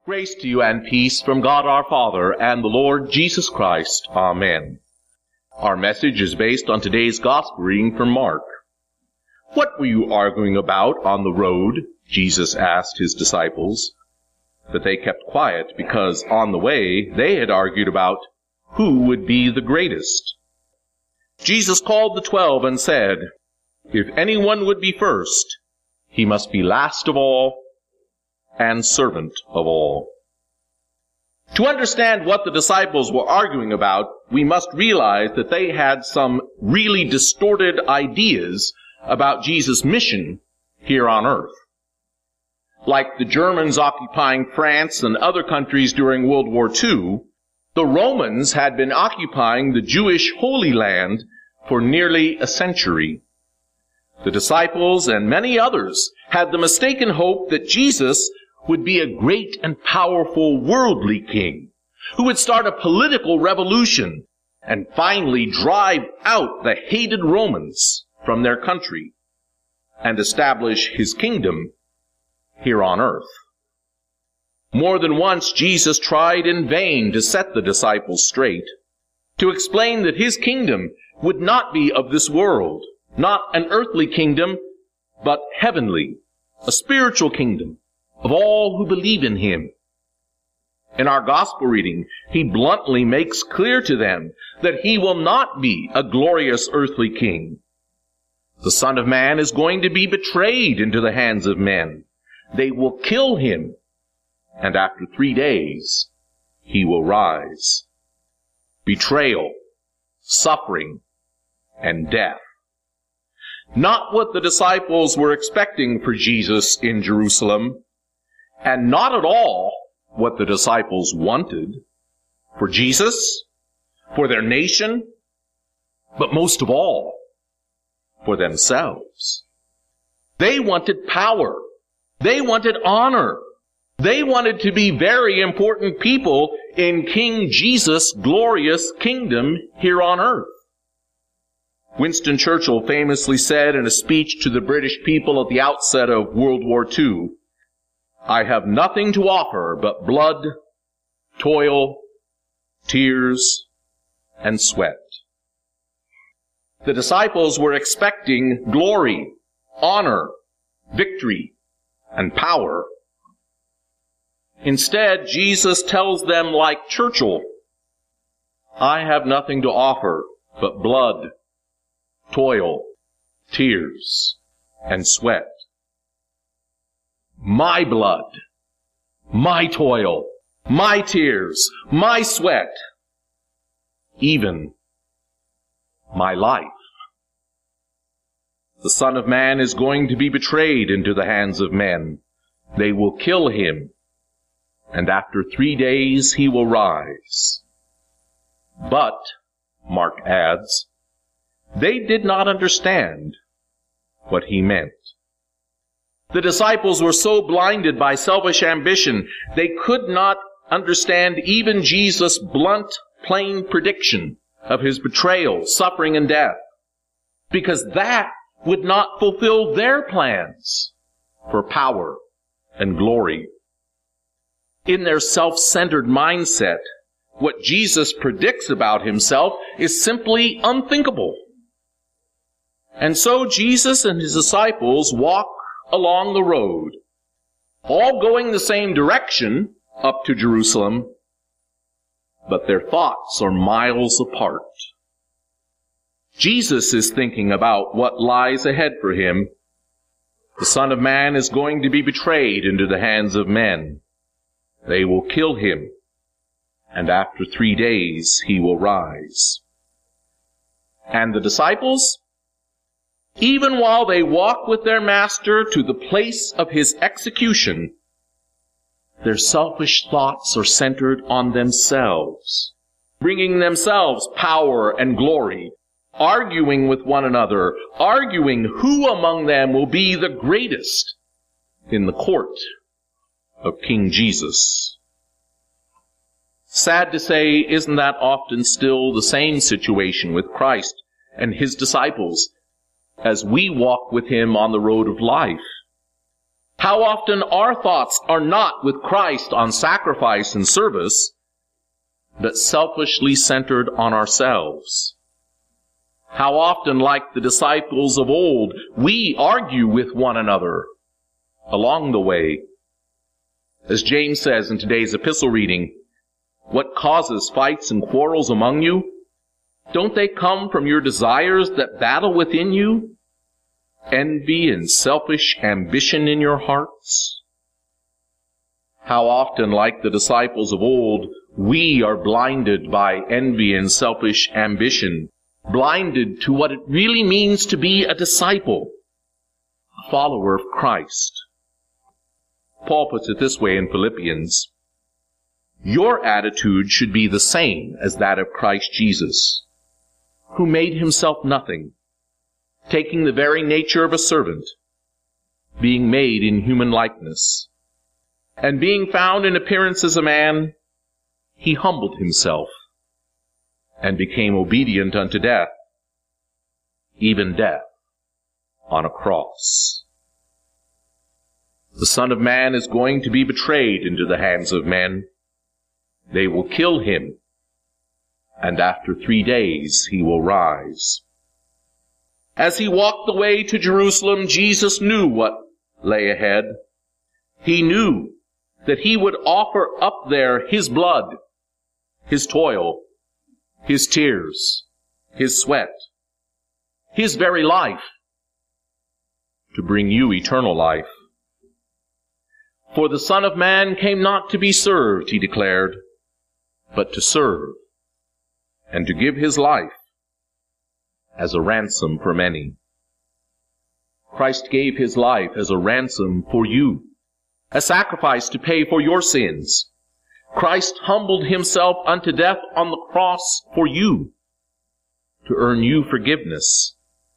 Grace to you and peace from God our Father and the Lord Jesus Christ. Amen. Our message is based on today's gospel reading from Mark. "What were you arguing about on the road?" Jesus asked his disciples. But they kept quiet because on the way they had argued about who would be the greatest. Jesus called the 12 and said, "If anyone would be first, he must be last of all and servant of all." To understand what the disciples were arguing about, we must realize that they had some really distorted ideas about Jesus' mission here on earth. Like the Germans occupying France and other countries during World War II, the Romans had been occupying the Jewish Holy Land for nearly a century. The disciples and many others had the mistaken hope that Jesus would be a great and powerful worldly king who would start a political revolution and finally drive out the hated Romans from their country and establish his kingdom here on earth. More than once, Jesus tried in vain to set the disciples straight, to explain that his kingdom would not be of this world, not an earthly kingdom, but heavenly, a spiritual kingdom of all who believe in him. In our gospel reading, he bluntly makes clear to them that he will not be a glorious earthly king. The Son of Man is going to be betrayed into the hands of men. They will kill him, and after 3 days, he will rise. Betrayal, suffering, and death. Not what the disciples were expecting for Jesus in Jerusalem, and not at all what the disciples wanted for Jesus, for their nation, but most of all, for themselves. They wanted power. They wanted honor. They wanted to be very important people in King Jesus' glorious kingdom here on earth. Winston Churchill famously said in a speech to the British people at the outset of World War II, "I have nothing to offer but blood, toil, tears, and sweat." The disciples were expecting glory, honor, victory, and power. Instead, Jesus tells them like Churchill, "I have nothing to offer but blood, toil, tears, and sweat." My blood, my toil, my tears, my sweat, even my life. The Son of Man is going to be betrayed into the hands of men. They will kill him, and after 3 days he will rise. But, Mark adds, they did not understand what he meant. The disciples were so blinded by selfish ambition, they could not understand even Jesus' blunt, plain prediction of his betrayal, suffering, and death, because that would not fulfill their plans for power and glory. In their self-centered mindset, what Jesus predicts about himself is simply unthinkable. And so Jesus and his disciples walk along the road, all going the same direction up to Jerusalem, but their thoughts are miles apart. Jesus is thinking about what lies ahead for him. The Son of Man is going to be betrayed into the hands of men. They will kill him, and after 3 days he will rise. And the disciples? Even while they walk with their master to the place of his execution, their selfish thoughts are centered on themselves, bringing themselves power and glory, arguing with one another, arguing who among them will be the greatest in the court of King Jesus. Sad to say, isn't that often still the same situation with Christ and his disciples as we walk with him on the road of life? How often our thoughts are not with Christ on sacrifice and service, but selfishly centered on ourselves. How often, like the disciples of old, we argue with one another along the way. As James says in today's epistle reading, what causes fights and quarrels among you? Don't they come from your desires that battle within you? Envy and selfish ambition in your hearts? How often, like the disciples of old, we are blinded by envy and selfish ambition, blinded to what it really means to be a disciple, a follower of Christ. Paul puts it this way in Philippians, your attitude should be the same as that of Christ Jesus, who made himself nothing, taking the very nature of a servant, being made in human likeness, and being found in appearance as a man, he humbled himself, and became obedient unto death, even death on a cross. The Son of Man is going to be betrayed into the hands of men. They will kill him, and after 3 days he will rise. As he walked the way to Jerusalem, Jesus knew what lay ahead. He knew that he would offer up there his blood, his toil, his tears, his sweat, his very life, to bring you eternal life. For the Son of Man came not to be served, he declared, but to serve, and to give his life as a ransom for many. Christ gave his life as a ransom for you, a sacrifice to pay for your sins. Christ humbled himself unto death on the cross for you, to earn you forgiveness.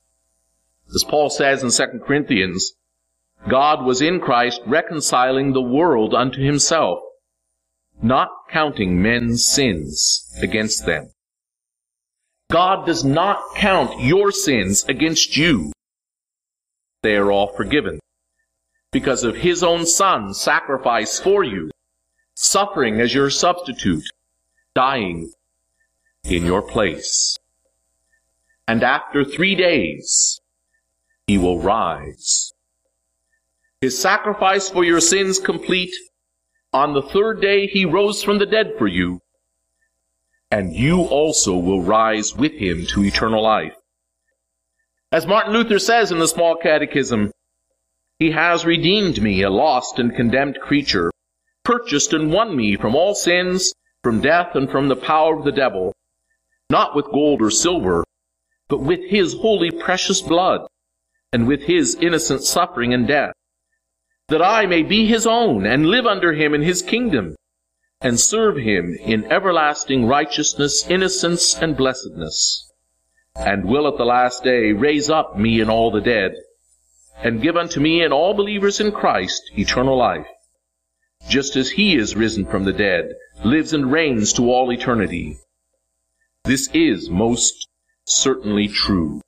As Paul says in 2 Corinthians, God was in Christ reconciling the world unto himself, not counting men's sins against them. God does not count your sins against you. They are all forgiven because of his own Son's sacrifice for you, suffering as your substitute, dying in your place. And after 3 days, he will rise. His sacrifice for your sins complete, on the 3rd day he rose from the dead for you, and you also will rise with him to eternal life. As Martin Luther says in the Small Catechism, he has redeemed me, a lost and condemned creature, purchased and won me from all sins, from death and from the power of the devil, not with gold or silver, but with his holy precious blood, and with his innocent suffering and death, that I may be his own, and live under him in his kingdom, and serve him in everlasting righteousness, innocence, and blessedness, and will at the last day raise up me and all the dead, and give unto me and all believers in Christ eternal life, just as he is risen from the dead, lives and reigns to all eternity. This is most certainly true.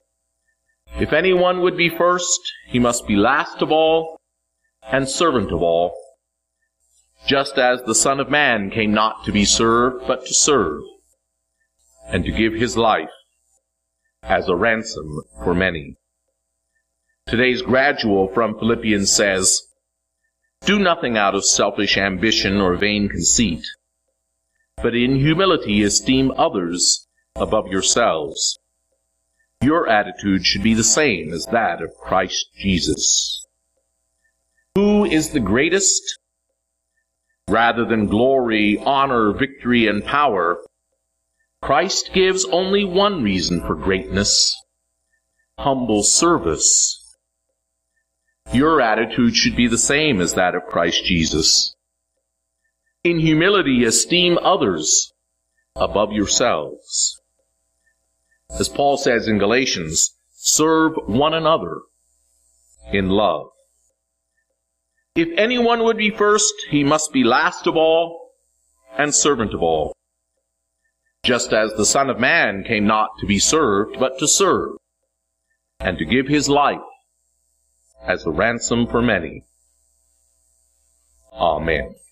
If anyone would be first, he must be last of all, and servant of all, just as the Son of Man came not to be served, but to serve, and to give his life as a ransom for many. Today's gradual from Philippians says, do nothing out of selfish ambition or vain conceit, but in humility esteem others above yourselves. Your attitude should be the same as that of Christ Jesus. Who is the greatest? Rather than glory, honor, victory, and power, Christ gives only one reason for greatness: humble service. Your attitude should be the same as that of Christ Jesus. In humility, esteem others above yourselves. As Paul says in Galatians, serve one another in love. If anyone would be first, he must be last of all and servant of all. Just as the Son of Man came not to be served, but to serve, and to give his life as a ransom for many. Amen.